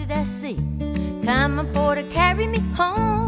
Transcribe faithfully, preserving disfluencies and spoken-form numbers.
the sea, coming for to carry me home.